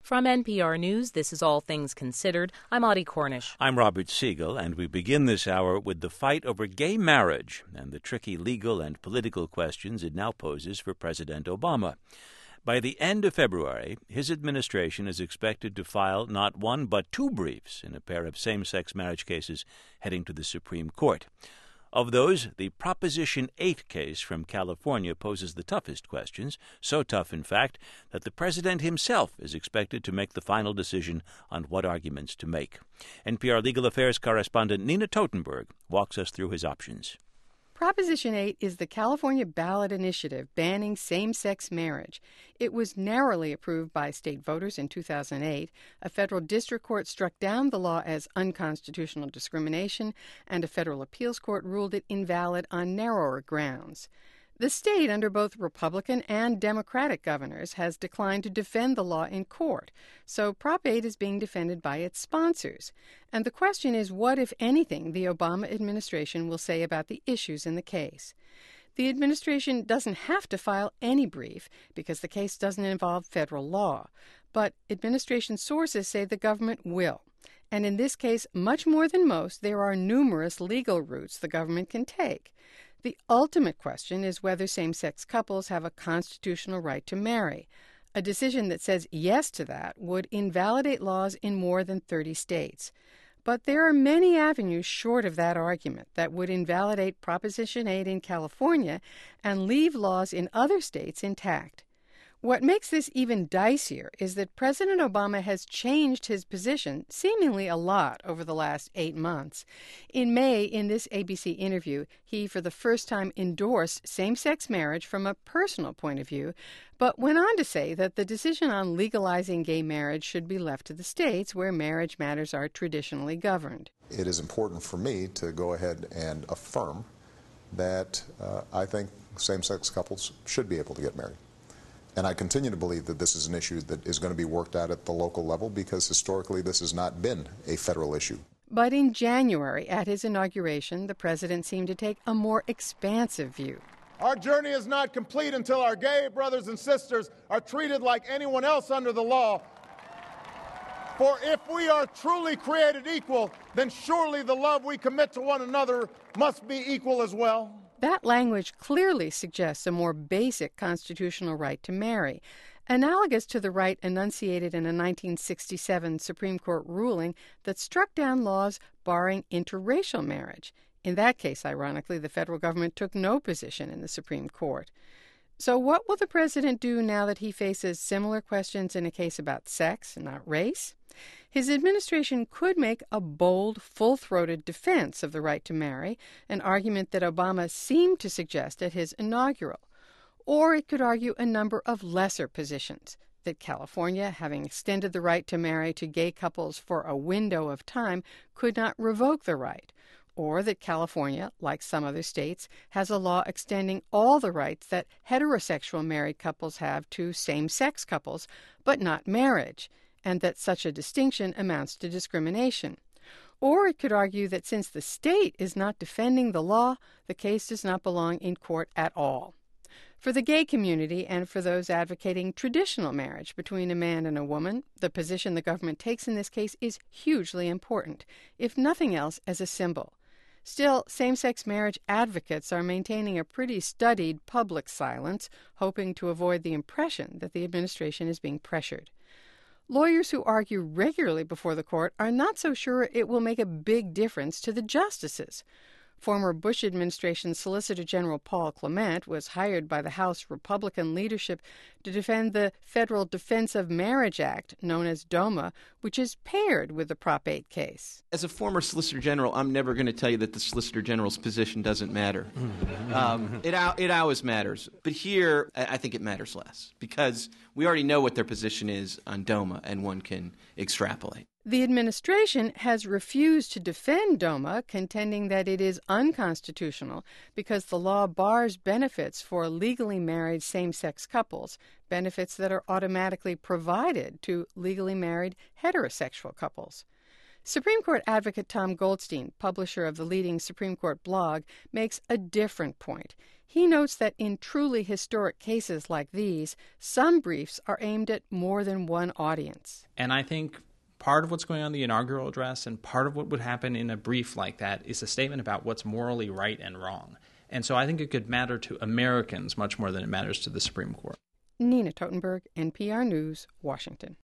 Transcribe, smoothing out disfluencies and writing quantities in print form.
From NPR News, this is All Things Considered. I'm Audie Cornish. I'm Robert Siegel, and we begin this hour with the fight over gay marriage and the tricky legal and political questions it now poses for President Obama. By the end of February, his administration is expected to file not one but two briefs in a pair of same-sex marriage cases heading to the Supreme Court. Of those, the Proposition 8 case from California poses the toughest questions, so tough, in fact, that the president himself is expected to make the final decision on what arguments to make. NPR Legal Affairs correspondent Nina Totenberg walks us through his options. Proposition 8 is the California ballot initiative banning same-sex marriage. It was narrowly approved by state voters in 2008. A federal district court struck down the law as unconstitutional discrimination, and a federal appeals court ruled it invalid on narrower grounds. The state, under both Republican and Democratic governors, has declined to defend the law in court, so Prop 8 is being defended by its sponsors. And the question is what, if anything, the Obama administration will say about the issues in the case. The administration doesn't have to file any brief because the case doesn't involve federal law, but administration sources say the government will. And in this case, much more than most, there are numerous legal routes the government can take. The ultimate question is whether same-sex couples have a constitutional right to marry. A decision that says yes to that would invalidate laws in more than 30 states. But there are many avenues short of that argument that would invalidate Proposition 8 in California and leave laws in other states intact. What makes this even dicier is that President Obama has changed his position seemingly a lot over the last 8 months. In May, in this ABC interview, he for the first time endorsed same-sex marriage from a personal point of view, but went on to say that the decision on legalizing gay marriage should be left to the states where marriage matters are traditionally governed. It is important for me to go ahead and affirm that I think same-sex couples should be able to get married. And I continue to believe that this is an issue that is going to be worked out at the local level because historically this has not been a federal issue. But in January, at his inauguration, the president seemed to take a more expansive view. Our journey is not complete until our gay brothers and sisters are treated like anyone else under the law. For if we are truly created equal, then surely the love we commit to one another must be equal as well. That language clearly suggests a more basic constitutional right to marry, analogous to the right enunciated in a 1967 Supreme Court ruling that struck down laws barring interracial marriage. In that case, ironically, the federal government took no position in the Supreme Court. So what will the president do now that he faces similar questions in a case about sex and not race? His administration could make a bold, full-throated defense of the right to marry, an argument that Obama seemed to suggest at his inaugural. Or it could argue a number of lesser positions, that California, having extended the right to marry to gay couples for a window of time, could not revoke the right, or that California, like some other states, has a law extending all the rights that heterosexual married couples have to same-sex couples, but not marriage, and that such a distinction amounts to discrimination. Or it could argue that since the state is not defending the law, the case does not belong in court at all. For the gay community and for those advocating traditional marriage between a man and a woman, the position the government takes in this case is hugely important, if nothing else as a symbol. Still, same-sex marriage advocates are maintaining a pretty studied public silence, hoping to avoid the impression that the administration is being pressured. Lawyers who argue regularly before the court are not so sure it will make a big difference to the justices. Former Bush administration Solicitor General Paul Clement was hired by the House Republican leadership to defend the Federal Defense of Marriage Act, known as DOMA, which is paired with the Prop 8 case. As a former Solicitor General, I'm never going to tell you that the Solicitor General's position doesn't matter. It always matters. But here, I think it matters less, because we already know what their position is on DOMA, and one can extrapolate. The administration has refused to defend DOMA, contending that it is unconstitutional because the law bars benefits for legally married same-sex couples, benefits that are automatically provided to legally married heterosexual couples. Supreme Court advocate Tom Goldstein, publisher of the leading Supreme Court blog, makes a different point. He notes that in truly historic cases like these, some briefs are aimed at more than one audience. And I think part of what's going on in the inaugural address and part of what would happen in a brief like that is a statement about what's morally right and wrong. And so I think it could matter to Americans much more than it matters to the Supreme Court. Nina Totenberg, NPR News, Washington.